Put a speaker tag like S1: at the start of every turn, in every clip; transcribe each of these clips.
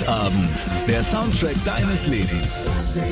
S1: Freitagabend, der Soundtrack deines Lebens.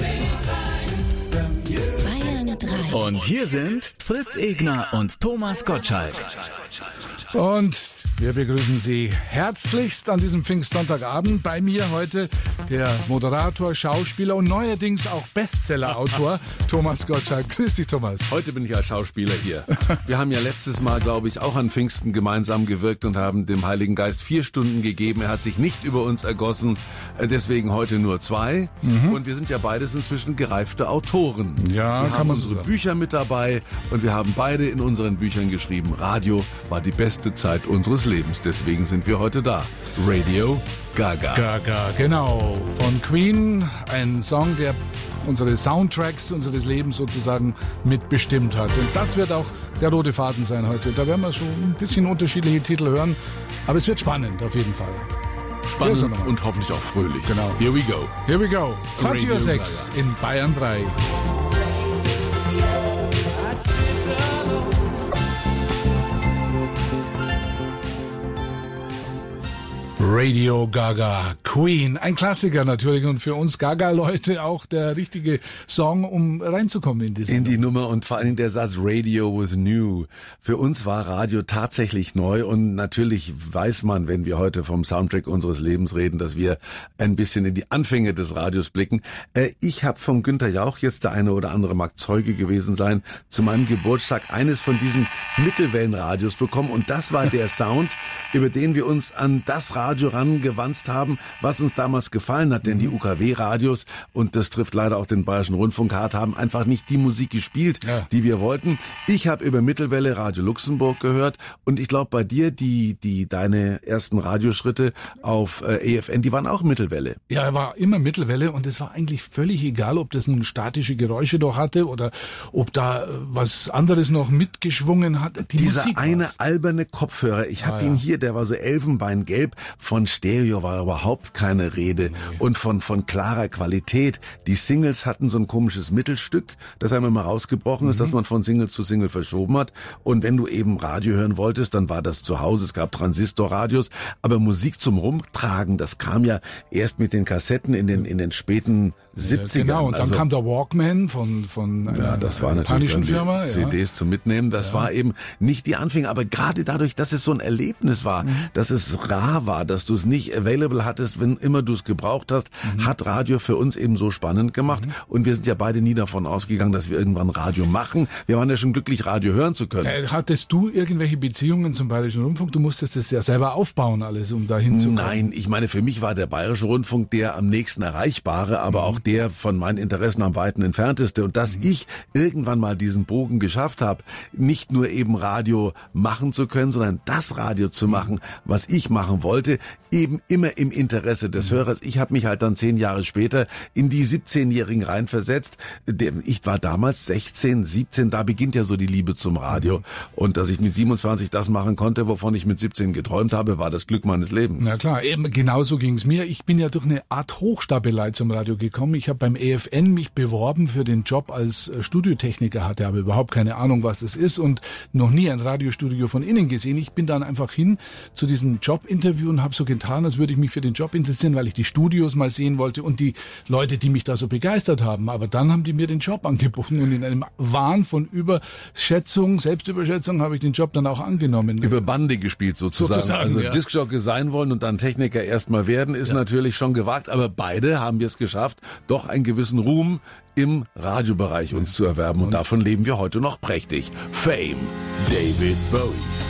S2: Bayern 3.
S1: Und hier sind Fritz Egner und Thomas Gottschalk.
S3: Und wir begrüßen Sie herzlichst an diesem Pfingstsonntagabend. Bei mir heute der Moderator, Schauspieler und neuerdings auch Bestsellerautor Thomas Gottschalk. Grüß dich, Thomas.
S4: Heute bin ich als Schauspieler hier. Wir haben ja letztes Mal, glaube ich, auch an Pfingsten gemeinsam gewirkt und haben dem Heiligen Geist 4 Stunden gegeben. Er hat sich nicht über uns ergossen, deswegen heute nur 2. Und wir sind ja beides inzwischen gereifte Autoren.
S3: Ja,
S4: wir
S3: kann
S4: haben
S3: man so
S4: unsere
S3: sagen.
S4: Bücher mit dabei und wir haben beide in unseren Büchern geschrieben, Radio war die beste Zeit unseres Lebens. Deswegen sind wir heute da. Radio Gaga.
S3: Gaga, genau. Von Queen, ein Song, der unsere Soundtracks unseres Lebens sozusagen mitbestimmt hat. Und das wird auch der rote Faden sein heute. Da werden wir schon ein bisschen unterschiedliche Titel hören, aber es wird spannend auf jeden Fall.
S4: Spannend
S3: Hier ist er
S4: und hoffentlich auch fröhlich.
S3: Genau.
S4: Here we go.
S3: Here we go. 20:06
S4: Radio
S3: Uhr in Bayern 3. Radio Gaga, Queen, ein Klassiker natürlich und für uns Gaga-Leute auch der richtige Song, um reinzukommen in
S4: die Nummer und vor allem der Satz Radio was new. Für uns war Radio tatsächlich neu und natürlich weiß man, wenn wir heute vom Soundtrack unseres Lebens reden, dass wir ein bisschen in die Anfänge des Radios blicken. Ich habe vom Günter Jauch, jetzt der eine oder andere mag Zeuge gewesen sein, zu meinem Geburtstag eines von diesen Mittelwellenradios bekommen und das war der Sound, über den wir uns an das Radio rangewanzt haben, was uns damals gefallen hat, denn die UKW-Radios, und das trifft leider auch den Bayerischen Rundfunk hart, haben einfach nicht die Musik gespielt, die wir wollten. Ich habe über Mittelwelle Radio Luxemburg gehört und ich glaube bei dir, deine ersten Radioschritte auf EFN, die waren auch Mittelwelle.
S3: Ja, er war immer Mittelwelle und es war eigentlich völlig egal, ob das nun statische Geräusche doch hatte oder ob da was anderes noch mitgeschwungen hat.
S4: Dieser
S3: Musik
S4: eine
S3: war's.
S4: alberne Kopfhörer, ich habe ihn hier, der war so elfenbeingelb. Von Stereo war überhaupt keine Rede und von klarer Qualität. Die Singles hatten so ein komisches Mittelstück, das einmal mal rausgebrochen ist, dass man von Single zu Single verschoben hat. Und wenn du eben Radio hören wolltest, dann war das zu Hause. Es gab Transistorradios, aber Musik zum Rumtragen, das kam ja erst mit den Kassetten in den späten 70ern.
S3: Genau, und dann kam der Walkman von einer
S4: das war natürlich
S3: japanischen Firma.
S4: CDs zum Mitnehmen, das war eben nicht die Anfänge, aber gerade dadurch, dass es so ein Erlebnis war, dass es rar war, dass du es nicht available hattest, wenn immer du es gebraucht hast, hat Radio für uns eben so spannend gemacht und wir sind ja beide nie davon ausgegangen, dass wir irgendwann Radio machen. Wir waren ja schon glücklich, Radio hören zu können.
S3: Hattest du irgendwelche Beziehungen zum Bayerischen Rundfunk? Du musstest es ja selber aufbauen alles, um da hinzukommen.
S4: Nein, ich meine, für mich war der Bayerische Rundfunk der am nächsten erreichbare, aber auch der von meinen Interessen am weiten entfernteste. Und dass ich irgendwann mal diesen Bogen geschafft habe, nicht nur eben Radio machen zu können, sondern das Radio zu machen, was ich machen wollte, eben immer im Interesse des Hörers. Ich habe mich halt dann 10 Jahre später in die 17-Jährigen reinversetzt. Ich war damals 16, 17, da beginnt ja so die Liebe zum Radio. Und dass ich mit 27 das machen konnte, wovon ich mit 17 geträumt habe, war das Glück meines Lebens.
S3: Na klar, eben genauso ging's mir. Ich bin ja durch eine Art Hochstapelei zum Radio gekommen. Ich habe beim EFN mich beworben für den Job als Studiotechniker, hatte aber überhaupt keine Ahnung, was das ist und noch nie ein Radiostudio von innen gesehen. Ich bin dann einfach hin zu diesem Jobinterview und habe so getan, als würde ich mich für den Job interessieren, weil ich die Studios mal sehen wollte und die Leute, die mich da so begeistert haben. Aber dann haben die mir den Job angeboten und in einem Wahn von Selbstüberschätzung habe ich den Job dann auch angenommen.
S4: Über Bande gespielt sozusagen. Also
S3: ja.
S4: Diskjockey sein wollen und dann Techniker erstmal werden, ist natürlich schon gewagt, aber beide haben wir es geschafft, doch einen gewissen Ruhm im Radiobereich uns zu erwerben und davon leben wir heute noch prächtig. Fame, David Bowie.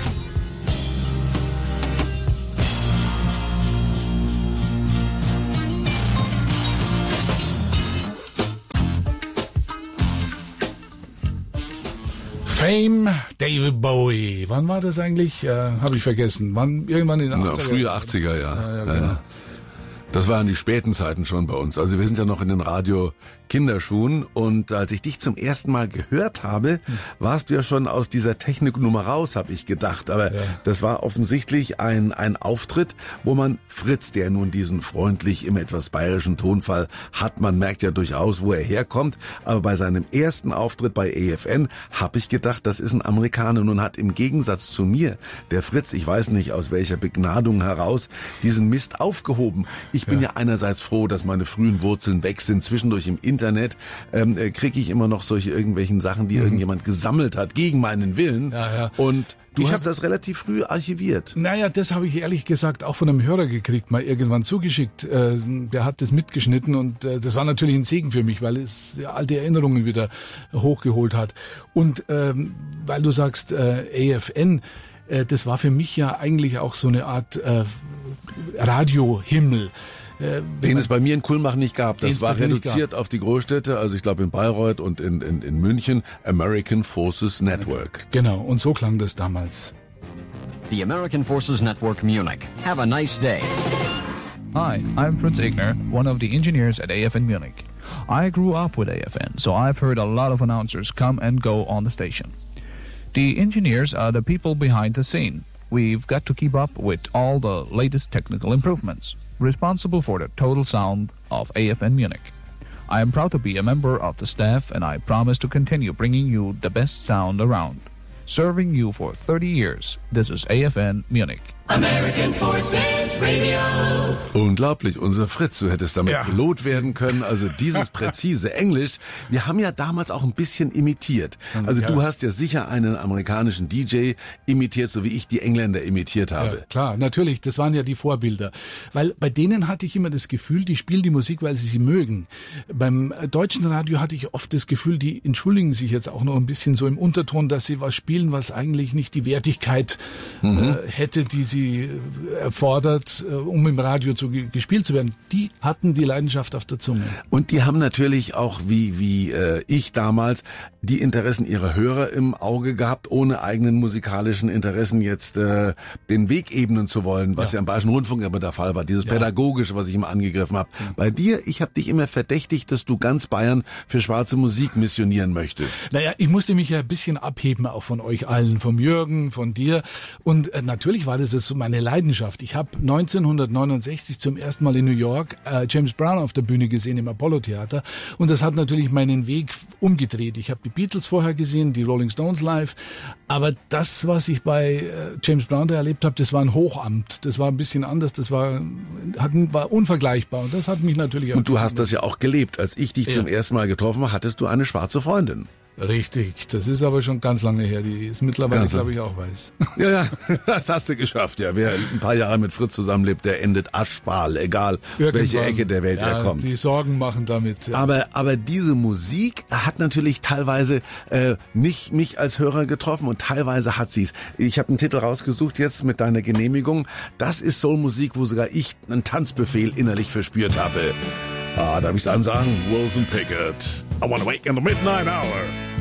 S3: Fame, David Bowie. Wann war das eigentlich? Habe ich vergessen. Wann? Irgendwann in den 80er?
S4: Frühe 80er, ja.
S3: Genau.
S4: Das waren die späten Zeiten schon bei uns. Also wir sind ja noch in den Radio-Kinderschuhen und als ich dich zum ersten Mal gehört habe, warst du ja schon aus dieser Techniknummer raus, habe ich gedacht. Aber das war offensichtlich ein Auftritt, wo man Fritz, der nun diesen freundlich, immer etwas bayerischen Tonfall hat, man merkt ja durchaus, wo er herkommt. Aber bei seinem ersten Auftritt bei EFN habe ich gedacht, das ist ein Amerikaner. Nun hat im Gegensatz zu mir der Fritz, ich weiß nicht aus welcher Begnadung heraus, diesen Mist aufgehoben. Ich ich bin ja einerseits froh, dass meine frühen Wurzeln weg sind. Zwischendurch im Internet kriege ich immer noch solche irgendwelchen Sachen, die irgendjemand gesammelt hat, gegen meinen Willen.
S3: Ja.
S4: Und du hast das relativ früh archiviert.
S3: Naja, das habe ich ehrlich gesagt auch von einem Hörer gekriegt, mal irgendwann zugeschickt. Der hat das mitgeschnitten und das war natürlich ein Segen für mich, weil es alte Erinnerungen wieder hochgeholt hat. Und weil du sagst AFN, das war für mich ja eigentlich auch so eine Art Radiohimmel.
S4: Den es bei mir in Kulmbach nicht gab. Das war reduziert auf die Großstädte, also ich glaube in Bayreuth und in München, American Forces Network.
S3: Genau, und so klang das damals.
S2: The American Forces Network Munich. Have a nice day.
S5: Hi, I'm Fritz Igner, one of the engineers at AFN Munich. I grew up with AFN, so I've heard a lot of announcers come and go on the station. The engineers are the people behind the scene. We've got to keep up with all the latest technical improvements, responsible for the total sound of AFN Munich. I am proud to be a member of the staff, and I promise to continue bringing you the best sound around. Serving you for 30 years, this is AFN Munich.
S6: American Forces Radio.
S4: Unglaublich, unser Fritz, du hättest damit Pilot werden können, also dieses präzise Englisch. Wir haben ja damals auch ein bisschen imitiert. Also du hast ja sicher einen amerikanischen DJ imitiert, so wie ich die Engländer imitiert habe.
S3: Ja, klar, natürlich, das waren ja die Vorbilder. Weil bei denen hatte ich immer das Gefühl, die spielen die Musik, weil sie mögen. Beim deutschen Radio hatte ich oft das Gefühl, die entschuldigen sich jetzt auch noch ein bisschen so im Unterton, dass sie was spielen, was eigentlich nicht die Wertigkeit hätte, die sie erfordert, um im Radio gespielt zu werden. Die hatten die Leidenschaft auf der Zunge.
S4: Und die haben natürlich auch, wie ich damals, die Interessen ihrer Hörer im Auge gehabt, ohne eigenen musikalischen Interessen jetzt den Weg ebnen zu wollen, was ja im Bayerischen Rundfunk immer der Fall war. Dieses Pädagogische, was ich immer angegriffen habe. Bei dir, ich habe dich immer verdächtigt, dass du ganz Bayern für schwarze Musik missionieren möchtest.
S3: Naja, ich musste mich ja ein bisschen abheben, auch von euch allen, vom Jürgen, von dir. Und natürlich war das so meine Leidenschaft. Ich habe 1969 zum ersten Mal in New York James Brown auf der Bühne gesehen im Apollo Theater und das hat natürlich meinen Weg umgedreht. Ich habe die Beatles vorher gesehen, die Rolling Stones live, aber das, was ich bei James Brown da erlebt habe, das war ein Hochamt. Das war ein bisschen anders, das war unvergleichbar und das hat mich natürlich auch...
S4: Und du hast das ja auch gelebt. Als ich dich zum ersten Mal getroffen habe, hattest du eine schwarze Freundin.
S3: Richtig, das ist aber schon ganz lange her. Die ist mittlerweile, glaube ich, auch weiß.
S4: Ja, das hast du geschafft, ja. Wer ein paar Jahre mit Fritz zusammenlebt, der endet aschfahl, egal aus welche Ecke der Welt er kommt.
S3: Die Sorgen machen damit. Ja.
S4: Aber diese Musik hat natürlich teilweise mich als Hörer getroffen und teilweise hat sie's. Ich habe einen Titel rausgesucht jetzt mit deiner Genehmigung. Das ist Soulmusik, wo sogar ich einen Tanzbefehl innerlich verspürt habe. Darf ich's ansagen? Wilson Pickett. I wanna wake in the midnight hour.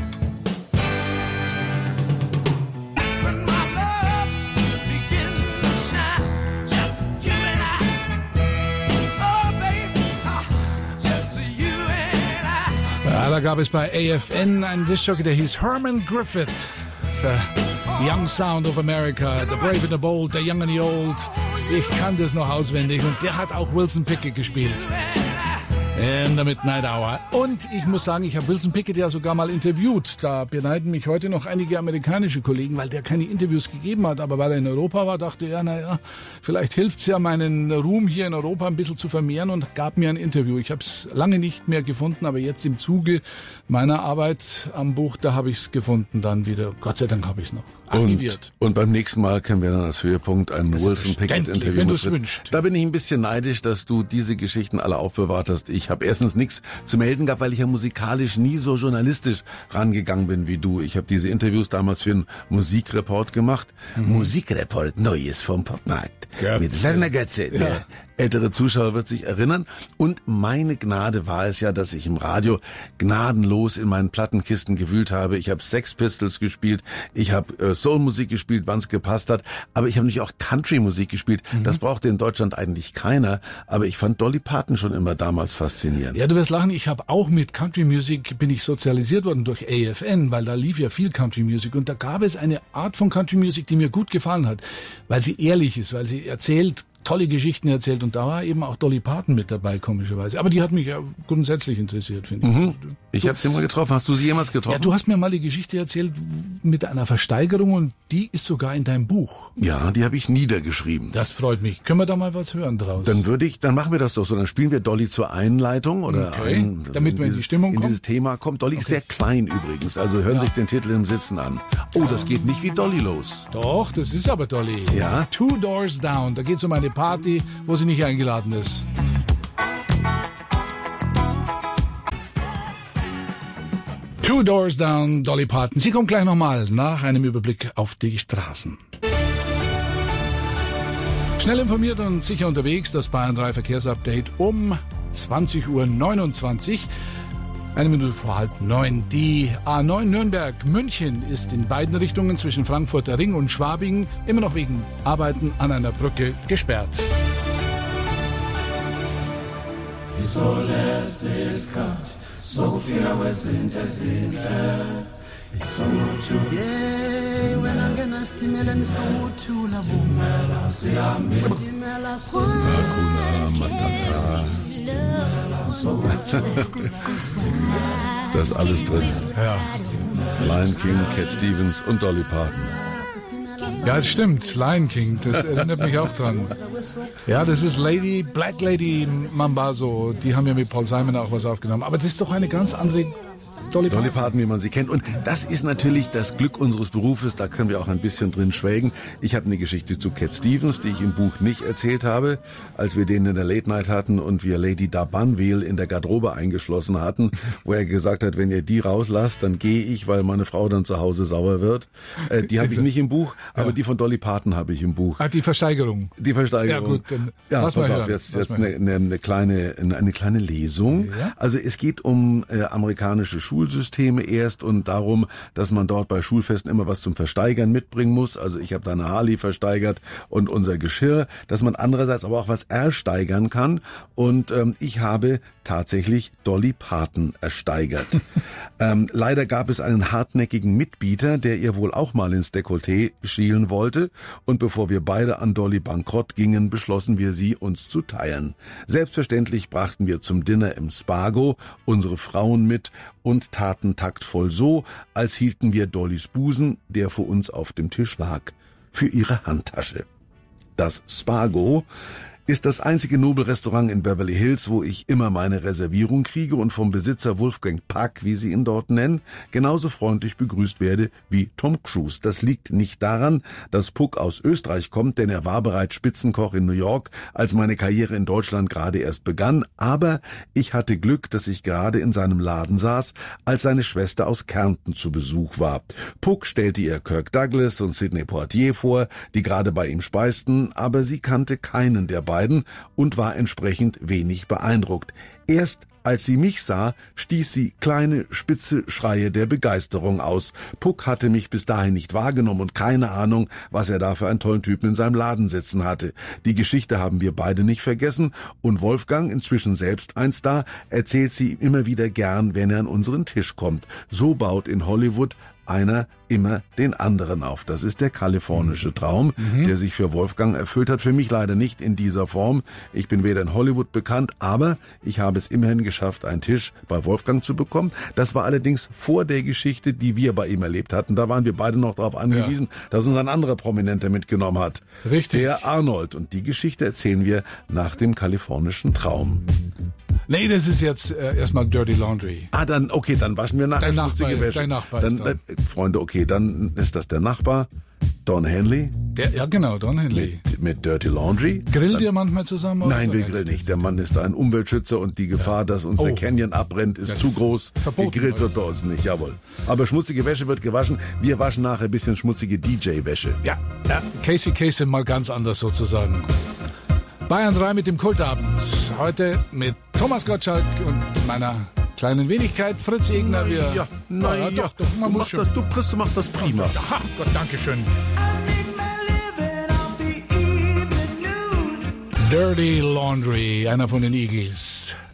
S3: Ja, da gab es bei AFN einen Diskjockey, der hieß Herman Griffith. The Young Sound of America, The Brave and the Bold, The Young and the Old. Ich kann das noch auswendig und der hat auch Wilson Pickett gespielt. In the Midnight Hour. Und ich muss sagen, ich habe Wilson Pickett ja sogar mal interviewt. Da beneiden mich heute noch einige amerikanische Kollegen, weil der keine Interviews gegeben hat. Aber weil er in Europa war, dachte er, naja, vielleicht hilft's ja, meinen Ruhm hier in Europa ein bisschen zu vermehren und gab mir ein Interview. Ich habe es lange nicht mehr gefunden, aber jetzt im Zuge meiner Arbeit am Buch, da habe ich es gefunden dann wieder. Gott sei Dank habe ich es noch archiviert.
S4: Und beim nächsten Mal können wir dann als Höhepunkt ein Wilson Pickett-Interview
S3: wenn du es wünschst.
S4: Da bin ich ein bisschen neidisch, dass du diese Geschichten alle aufbewahrt hast. Ich habe erstens nichts zu melden gehabt, weil ich ja musikalisch nie so journalistisch rangegangen bin wie du. Ich habe diese Interviews damals für einen Musikreport gemacht. Musikreport, Neues vom Popmarkt. Mit Werner Götze. Der ältere Zuschauer wird sich erinnern. Und meine Gnade war es ja, dass ich im Radio gnadenlos in meinen Plattenkisten gewühlt habe. Ich habe Sex Pistols gespielt, ich habe Soulmusik gespielt, wann es gepasst hat. Aber ich habe natürlich auch Country-Musik gespielt. Das brauchte in Deutschland eigentlich keiner. Aber ich fand Dolly Parton schon immer damals faszinierend.
S3: Ja, du wirst lachen, ich habe auch mit Country-Music, bin ich sozialisiert worden durch AFN, weil da lief ja viel Country-Music. Und da gab es eine Art von Country-Music, die mir gut gefallen hat, weil sie ehrlich ist, weil sie erzählt, tolle Geschichten erzählt und da war eben auch Dolly Parton mit dabei, komischerweise. Aber die hat mich ja grundsätzlich interessiert, finde ich.
S4: Ich habe sie mal getroffen. Hast du sie jemals getroffen?
S3: Ja, du hast mir mal die Geschichte erzählt mit einer Versteigerung und die ist sogar in deinem Buch.
S4: Ja, die habe ich niedergeschrieben.
S3: Das freut mich. Können wir da mal was hören draus?
S4: Dann machen wir das doch so. Dann spielen wir Dolly zur Einleitung oder
S3: damit wir in die Stimmung kommen.
S4: In dieses Thema kommt. Dolly ist sehr klein übrigens. Also hören sich den Titel im Sitzen an. Oh, das geht nicht wie Dolly los.
S3: Doch, das ist aber Dolly.
S4: Ja?
S3: Two Doors Down. Da geht's um eine Party, wo sie nicht eingeladen ist. Two Doors Down, Dolly Parton. Sie kommt gleich nochmal nach einem Überblick auf die Straßen. Schnell informiert und sicher unterwegs, das Bayern 3 Verkehrsupdate um 20:29 Uhr. 1 Minute vor 8:30. Die A9 Nürnberg-München ist in beiden Richtungen zwischen Frankfurter Ring und Schwabing immer noch wegen Arbeiten an einer Brücke gesperrt.
S6: So lässt es Gott, so viel wir sind, es sind so to when I'm gonna stimulate so to love
S4: Das ist alles drin.
S3: Ja.
S4: Lion King, Cat Stevens und Dolly Parton.
S3: Ja, das stimmt. Lion King, das erinnert mich auch dran. Ja, das ist Black Lady Mambazo. Die haben ja mit Paul Simon auch was aufgenommen. Aber das ist doch eine ganz andere Dolly
S4: Parton, wie man sie kennt. Und das ist natürlich das Glück unseres Berufes. Da können wir auch ein bisschen drin schwelgen. Ich habe eine Geschichte zu Cat Stevens, die ich im Buch nicht erzählt habe, als wir den in der Late Night hatten und wir Lady D'Banville in der Garderobe eingeschlossen hatten, wo er gesagt hat, wenn ihr die rauslasst, dann gehe ich, weil meine Frau dann zu Hause sauer wird. Die habe ich nicht im Buch, aber die von Dolly Parton habe ich im Buch.
S3: Die Versteigerung.
S4: Die Versteigerung.
S3: Ja gut, dann
S4: pass auf, jetzt eine kleine Lesung.
S3: Ja?
S4: Also es geht um amerikanische Schulsysteme erst und darum, dass man dort bei Schulfesten immer was zum Versteigern mitbringen muss. Also ich habe da eine Harley versteigert und unser Geschirr, dass man andererseits aber auch was ersteigern kann. Und ich habe tatsächlich Dolly Parton ersteigert. Leider gab es einen hartnäckigen Mitbieter, der ihr wohl auch mal ins Dekolleté schielen wollte. Und bevor wir beide an Dolly bankrott gingen, beschlossen wir sie uns zu teilen. Selbstverständlich brachten wir zum Dinner im Spago unsere Frauen mit und taten taktvoll so, als hielten wir Dollys Busen, der vor uns auf dem Tisch lag, für ihre Handtasche. Das Spago ist das einzige Nobelrestaurant in Beverly Hills, wo ich immer meine Reservierung kriege und vom Besitzer Wolfgang Puck, wie sie ihn dort nennen, genauso freundlich begrüßt werde wie Tom Cruise. Das liegt nicht daran, dass Puck aus Österreich kommt, denn er war bereits Spitzenkoch in New York, als meine Karriere in Deutschland gerade erst begann, aber ich hatte Glück, dass ich gerade in seinem Laden saß, als seine Schwester aus Kärnten zu Besuch war. Puck stellte ihr Kirk Douglas und Sidney Poitier vor, die gerade bei ihm speisten, aber sie kannte keinen der beiden und war entsprechend wenig beeindruckt. Erst als sie mich sah, stieß sie kleine, spitze Schreie der Begeisterung aus. Puck hatte mich bis dahin nicht wahrgenommen und keine Ahnung, was er da für einen tollen Typen in seinem Laden sitzen hatte. Die Geschichte haben wir beide nicht vergessen und Wolfgang, inzwischen selbst ein Star, erzählt sie immer wieder gern, wenn er an unseren Tisch kommt. So baut in Hollywood einer immer den anderen auf. Das ist der kalifornische Traum, der sich für Wolfgang erfüllt hat. Für mich leider nicht in dieser Form. Ich bin weder in Hollywood bekannt, aber ich habe es immerhin geschafft, einen Tisch bei Wolfgang zu bekommen. Das war allerdings vor der Geschichte, die wir bei ihm erlebt hatten. Da waren wir beide noch darauf angewiesen, dass uns ein anderer Prominenter mitgenommen hat.
S3: Richtig.
S4: Der Arnold. Und die Geschichte erzählen wir nach dem kalifornischen Traum.
S3: Nee, das ist jetzt erstmal Dirty Laundry.
S4: Dann waschen wir nachher schmutzige Wäsche.
S3: Dein Nachbar ist dann.
S4: Freunde, okay, dann ist das der Nachbar, Don Henley.
S3: Ja, genau, Don Henley.
S4: Mit Dirty Laundry.
S3: Grillt ihr manchmal zusammen?
S4: Nein, wir grillen nicht. Der Mann ist ein Umweltschützer und die Gefahr, dass uns der Canyon abbrennt, ist zu groß.
S3: Verboten,
S4: gegrillt wird bei uns nicht, jawohl. Aber schmutzige Wäsche wird gewaschen. Wir waschen nachher ein bisschen schmutzige DJ-Wäsche.
S3: Ja. Casey mal ganz anders sozusagen. Bayern 3 mit dem Kultabend. Heute mit Thomas Gottschalk und meiner kleinen Wenigkeit Fritz Egner.
S4: Du machst das prima.
S3: Ach Gott, danke schön. Dirty Laundry, einer von den Eagles.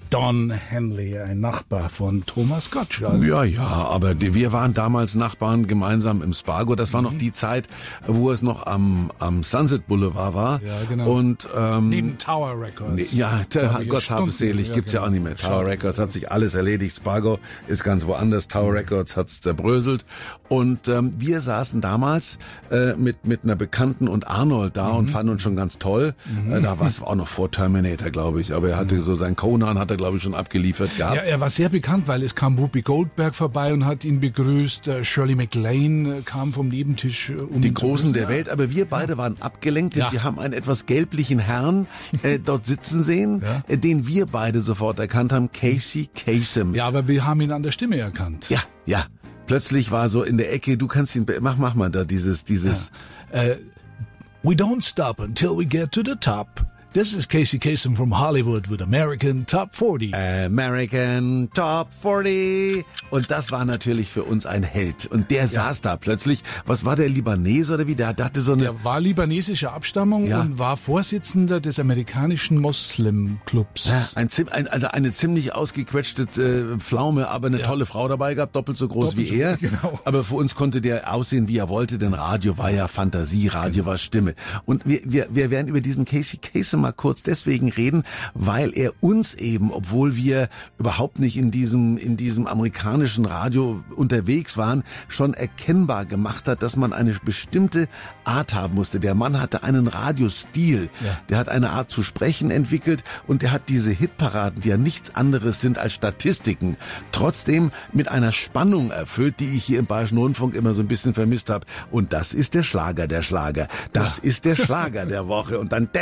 S3: Don Henley, ein Nachbar von Thomas Gottschalk.
S4: Ja, aber wir waren damals Nachbarn gemeinsam im Spargo. Das war noch die Zeit, wo es noch am Sunset Boulevard war.
S3: Ja, genau.
S4: Und,
S3: neben Tower Records.
S4: Gott habe es selig, gibt's ja auch nicht mehr. Tower Records hat sich alles erledigt. Spargo ist ganz woanders. Tower Records hat's zerbröselt. Und wir saßen damals mit einer Bekannten und Arnold da und fanden uns schon ganz toll. Da war es auch noch vor Terminator, glaube ich. Aber er hatte so sein Conan, hat er, glaube ich, schon abgeliefert gehabt.
S3: Ja, er war sehr bekannt, weil es kam Whoopi Goldberg vorbei und hat ihn begrüßt. Shirley MacLaine kam vom Nebentisch.
S4: Die Großen der Welt. Aber wir beide waren abgelenkt. Ja. Wir haben einen etwas gelblichen Herrn dort sitzen sehen, den wir beide sofort erkannt haben. Casey Kasem.
S3: Ja, aber wir haben ihn an der Stimme erkannt.
S4: Ja. Plötzlich war so in der Ecke, du kannst ihn, mach mal da dieses.
S3: Ja. We don't stop until we get to the top. This is Casey Kasem from Hollywood with American Top 40.
S4: American Top 40. Und das war natürlich für uns ein Held. Und der saß da plötzlich. Was war der, Libanese oder wie? Der hatte so eine...
S3: Der war libanesischer Abstammung und war Vorsitzender des amerikanischen Moslem-Clubs.
S4: Ja, also eine ziemlich ausgequetschte Pflaume, aber eine tolle Frau dabei gehabt, doppelt so groß wie er. Genau. Aber für uns konnte der aussehen, wie er wollte, denn Radio war ja Fantasie, Radio war Stimme. Und wir werden über diesen Casey Kasem mal kurz deswegen reden, weil er uns eben, obwohl wir überhaupt nicht in diesem amerikanischen Radio unterwegs waren, schon erkennbar gemacht hat, dass man eine bestimmte Art haben musste. Der Mann hatte einen Radiostil, der hat eine Art zu sprechen entwickelt und der hat diese Hitparaden, die ja nichts anderes sind als Statistiken, trotzdem mit einer Spannung erfüllt, die ich hier im Bayerischen Rundfunk immer so ein bisschen vermisst habe. Und das ist der Schlager der Schlager. Das ist der Schlager der Woche. Und dann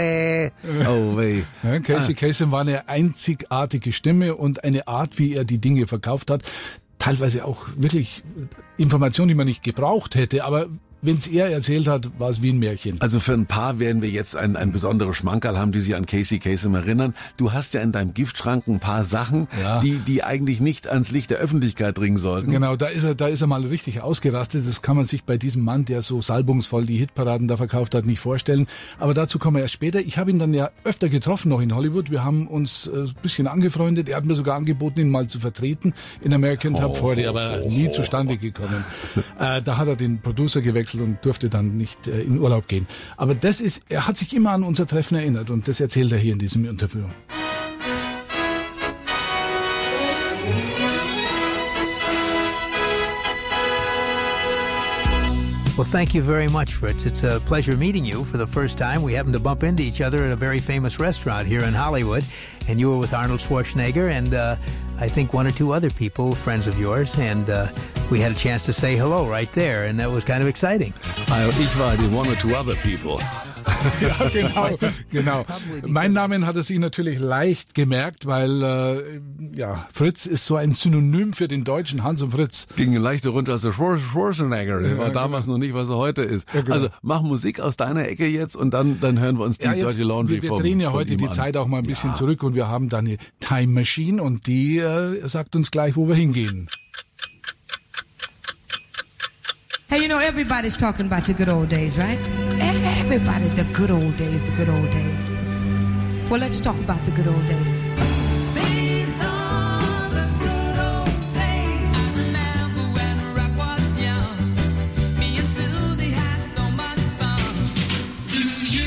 S4: oh weh.
S3: Ja, Casey Kasem war eine einzigartige Stimme und eine Art, wie er die Dinge verkauft hat. Teilweise auch wirklich Informationen, die man nicht gebraucht hätte, aber wenn es er erzählt hat, war es wie ein Märchen.
S4: Also für ein paar werden wir jetzt ein besonderes Schmankerl haben, die sich an Casey Kasem erinnern. Du hast ja in deinem Giftschrank ein paar Sachen, die eigentlich nicht ans Licht der Öffentlichkeit dringen sollten.
S3: Genau, da ist er mal richtig ausgerastet. Das kann man sich bei diesem Mann, der so salbungsvoll die Hitparaden da verkauft hat, nicht vorstellen. Aber dazu kommen wir erst später. Ich habe ihn dann ja öfter getroffen noch in Hollywood. Wir haben uns ein bisschen angefreundet. Er hat mir sogar angeboten, ihn mal zu vertreten in American Top 40, aber nie zustande gekommen. Da hat er den Producer gewechselt und durfte dann nicht in Urlaub gehen. Aber er hat sich immer an unser Treffen erinnert und das erzählt er hier in diesem Interview.
S7: Well, thank you very much, Fritz. It's a pleasure meeting you for the first time. We happened to bump into each other at a very famous restaurant here in Hollywood, and you were with Arnold Schwarzenegger and I think one or two other people, friends of yours, and we had a chance to say hello right there, and that was kind of exciting.
S4: Ich war die one or two other people.
S3: Ja, genau. Mein Namen hat er sich natürlich leicht gemerkt, weil Fritz ist so ein Synonym für den Deutschen Hans und Fritz.
S4: Ging leicht runter als der Schwarzenegger. Der war damals noch nicht, was er heute ist. Ja, genau. Also mach Musik aus deiner Ecke jetzt und dann hören wir uns die Dirty Laundry
S3: Wir drehen ja heute die Zeit auch mal ein bisschen zurück und wir haben da eine Time Machine und die sagt uns gleich, wo wir hingehen.
S8: Hey, you know, everybody's talking about the good old days, right? Everybody, the good old days, the good old days. Well, let's talk about the good old days. These are the good old days. I remember when rock was young. Me and Susie had so much fun. Do you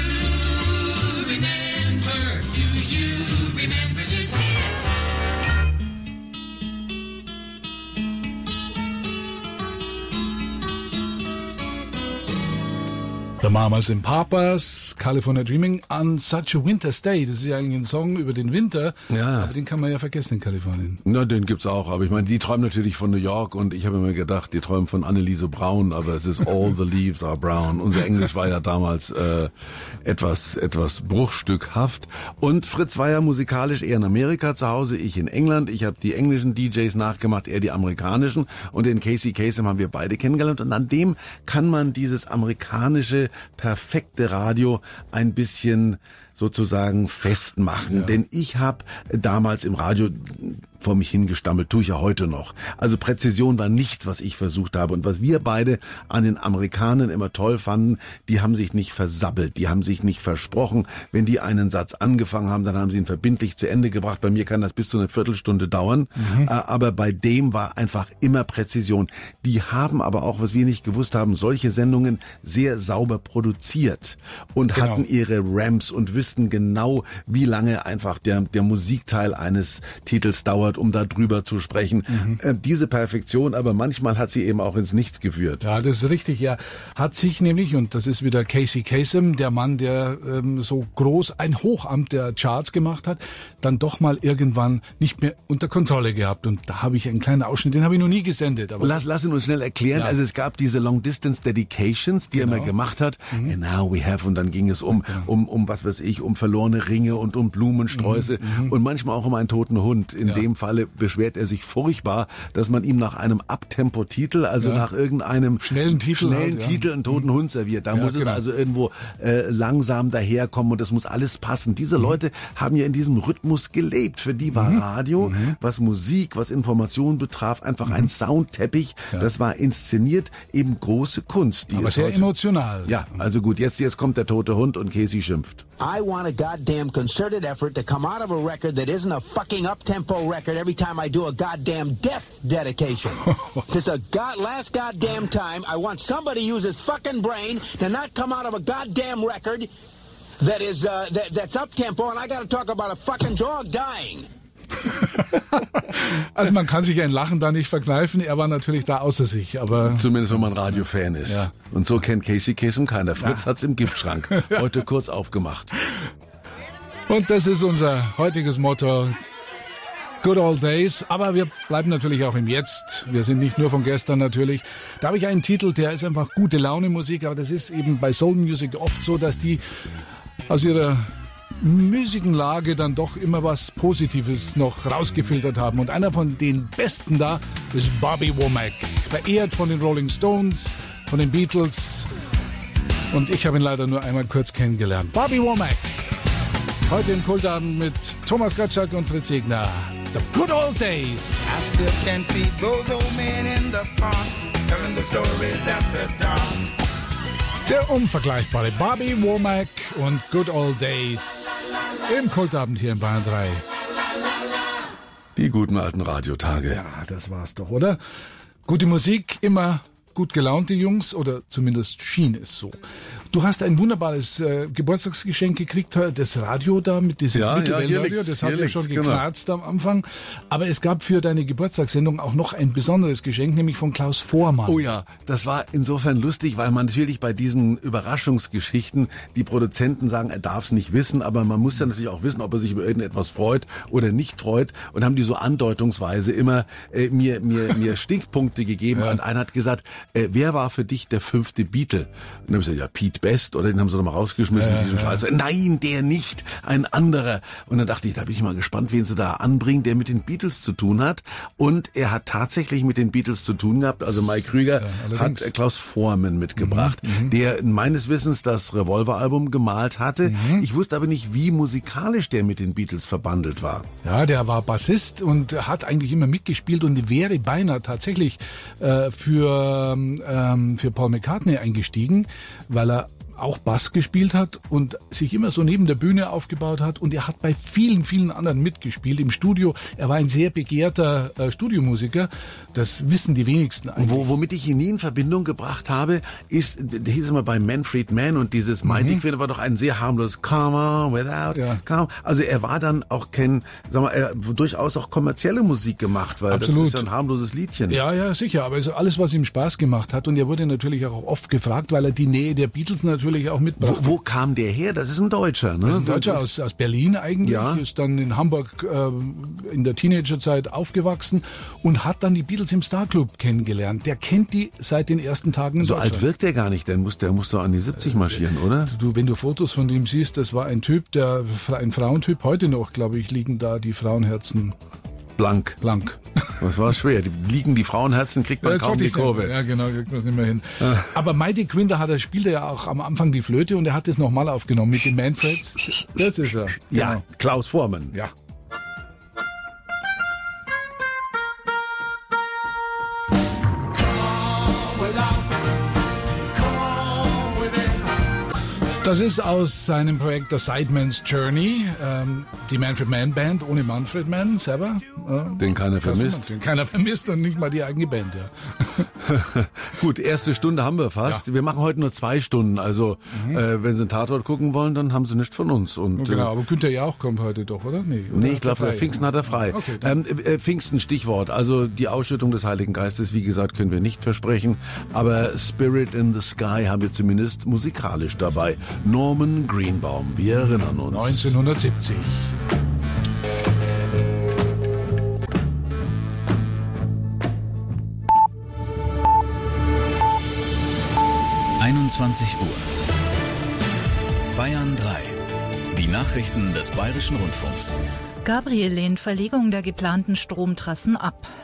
S8: remember this hit?
S3: The Mamas and Papas, California Dreaming on Such a Winter's Day. Das ist ja eigentlich ein Song über den Winter, aber den kann man ja vergessen in Kalifornien.
S4: Na, den gibt's auch, aber ich meine, die träumen natürlich von New York und ich habe mir gedacht, die träumen von Anneliese Braun, aber es ist All the Leaves are Brown. Unser Englisch war ja damals etwas bruchstückhaft und Fritz war ja musikalisch eher in Amerika zu Hause, ich in England. Ich habe die englischen DJs nachgemacht, er die amerikanischen und den Casey Kasem haben wir beide kennengelernt und an dem kann man dieses amerikanische perfekte Radio ein bisschen sozusagen festmachen. Denn ich habe damals im Radio vor mich hingestammelt, tue ich ja heute noch. Also Präzision war nichts, was ich versucht habe. Und was wir beide an den Amerikanern immer toll fanden, die haben sich nicht versabbelt, die haben sich nicht versprochen. Wenn die einen Satz angefangen haben, dann haben sie ihn verbindlich zu Ende gebracht. Bei mir kann das bis zu einer Viertelstunde dauern. Aber bei dem war einfach immer Präzision. Die haben aber auch, was wir nicht gewusst haben, solche Sendungen sehr sauber produziert und hatten ihre Ramps und wüssten genau, wie lange einfach der Musikteil eines Titels dauert, um da drüber zu sprechen. Diese Perfektion, aber manchmal hat sie eben auch ins Nichts geführt.
S3: Ja, das ist richtig. Er hat sich nämlich, und das ist wieder Casey Kasem, der Mann, der so groß ein Hochamt der Charts gemacht hat, dann doch mal irgendwann nicht mehr unter Kontrolle gehabt. Und da habe ich einen kleinen Ausschnitt, den habe ich noch nie gesendet. Aber
S4: Lass ihn uns schnell erklären. Ja. Also es gab diese Long-Distance Dedications, die er immer gemacht hat. And now we have, und dann ging es um was weiß ich, um verlorene Ringe und um Blumensträuße und manchmal auch um einen toten Hund. In dem Falle beschwert er sich furchtbar, dass man ihm nach einem Abtempo-Titel, also nach irgendeinem schnellen Titel einen toten Hund serviert. Da muss es also irgendwo langsam daherkommen und das muss alles passen. Diese Leute haben ja in diesem Rhythmus gelebt. Für die war Radio, was Musik, was Information betraf, einfach ein Soundteppich. Das war inszeniert, eben große Kunst. Die
S3: aber sehr emotional.
S4: Ja, also gut, jetzt kommt der tote Hund und Casey schimpft.
S9: I want a goddamn concerted effort to come out of a record that isn't a fucking up-tempo record every time I do a goddamn death dedication. Just last goddamn time, I want somebody to use his fucking brain to not come out of a goddamn record that is that's up-tempo, and I gotta talk about a fucking dog dying.
S3: Also man kann sich ein Lachen da nicht verkneifen. Er war natürlich da außer sich, aber
S4: zumindest wenn man Radiofan ist. Ja. Und so kennt Casey Kasem keiner. Fritz hat's im Giftschrank. Heute kurz aufgemacht.
S3: Und das ist unser heutiges Motto. Good old days. Aber wir bleiben natürlich auch im Jetzt. Wir sind nicht nur von gestern natürlich. Da habe ich einen Titel, der ist einfach gute Laune Musik. Aber das ist eben bei Soul Music oft so, dass die aus ihrer Musikenlage dann doch immer was Positives noch rausgefiltert haben. Und einer von den Besten da ist Bobby Womack. Verehrt von den Rolling Stones, von den Beatles. Und ich habe ihn leider nur einmal kurz kennengelernt. Bobby Womack. Heute im Kultabend mit Thomas Gottschalk und Fritz Egner. The Good Old Days.
S6: I still can see those old men in the park telling the stories after dark.
S3: Der unvergleichbare Bobby Womack und Good Old Days im Kultabend hier in Bayern 3.
S4: Die guten alten Radiotage.
S3: Ja, das war's doch, oder? Gute Musik, immer gut gelaunte Jungs, oder zumindest schien es so. Du hast ein wunderbares Geburtstagsgeschenk gekriegt, das Radio da mit diesem Mittelwellenradio, das hat ja schon geknarzt am Anfang. Aber es gab für deine Geburtstagssendung auch noch ein besonderes Geschenk, nämlich von Klaus Voormann.
S4: Oh ja, das war insofern lustig, weil man natürlich bei diesen Überraschungsgeschichten, die Produzenten sagen, er darf es nicht wissen, aber man muss ja natürlich auch wissen, ob er sich über irgendetwas freut oder nicht freut, und haben die so andeutungsweise immer mir Stinkpunkte gegeben. Und einer hat gesagt, wer war für dich der 5. Beatle? Und dann habe ich gesagt, ja, Pete Best, oder den haben sie noch mal rausgeschmissen, diesen Scheiß. Nein, der nicht, ein anderer. Und dann dachte ich, da bin ich mal gespannt, wen sie da anbringen, der mit den Beatles zu tun hat. Und er hat tatsächlich mit den Beatles zu tun gehabt. Also Mike Krüger hat Klaus Voormann mitgebracht, der meines Wissens das Revolver-Album gemalt hatte. Ich wusste aber nicht, wie musikalisch der mit den Beatles verbandelt war.
S3: Ja, der war Bassist und hat eigentlich immer mitgespielt und wäre beinahe tatsächlich für Paul McCartney eingestiegen, weil er auch Bass gespielt hat und sich immer so neben der Bühne aufgebaut hat, und er hat bei vielen, vielen anderen mitgespielt im Studio. Er war ein sehr begehrter Studiomusiker. Das wissen die wenigsten eigentlich.
S4: Womit ich ihn nie in Verbindung gebracht habe, ist, da hieß es mal bei Manfred Mann, und dieses Mighty Quinn war doch ein sehr harmloses Come on without, come. Also er war dann auch durchaus auch kommerzielle Musik gemacht, weil
S3: Absolut.
S4: Das ist ein harmloses Liedchen.
S3: Ja, sicher, aber also alles, was ihm Spaß gemacht hat, und er wurde natürlich auch oft gefragt, weil er die Nähe der Beatles natürlich auch mitbrachte.
S4: Wo kam der her? Das ist ein Deutscher, ne?
S3: Das ist ein Deutscher aus Berlin eigentlich, ist dann in Hamburg in der Teenagerzeit aufgewachsen und hat dann die Beatles im Starclub kennengelernt. Der kennt die seit den ersten Tagen in Deutschland.
S4: So alt wirkt der gar nicht, der muss doch an die 70 marschieren, oder?
S3: Wenn du Fotos von dem siehst, das war ein Typ, ein Frauentyp. Heute noch, glaube ich, liegen da die Frauenherzen
S4: blank. Das war schwer. Die Frauenherzen kriegt man kaum die Kurve.
S3: Ja, genau, kriegt man es nicht mehr hin. Aber Mighty Quinn, spielte ja auch am Anfang die Flöte und er hat das nochmal aufgenommen mit den Manfreds. Das ist er.
S4: Ja,
S3: genau.
S4: Klaus Voormann.
S3: Ja. Das ist aus seinem Projekt The Sideman's Journey, die Manfred Mann Band ohne Manfred Mann selber.
S4: Den keiner vermisst.
S3: Den keiner vermisst und nicht mal die eigene Band, ja.
S4: Gut, erste Stunde haben wir fast. Ja. Wir machen heute nur 2 Stunden, also wenn Sie einen Tatort gucken wollen, dann haben Sie nichts von uns. Und,
S3: genau, aber Günther Jauch kommt heute doch, oder? Nee,
S4: ich glaube, Pfingsten hat er frei.
S3: Okay,
S4: Pfingsten, Stichwort, also die Ausschüttung des Heiligen Geistes, wie gesagt, können wir nicht versprechen, aber Spirit in the Sky haben wir zumindest musikalisch dabei. Norman Greenbaum, wir erinnern uns.
S3: 1970.
S1: Uhr. Bayern 3. Die Nachrichten des Bayerischen Rundfunks.
S10: Gabriel lehnt Verlegung der geplanten Stromtrassen ab.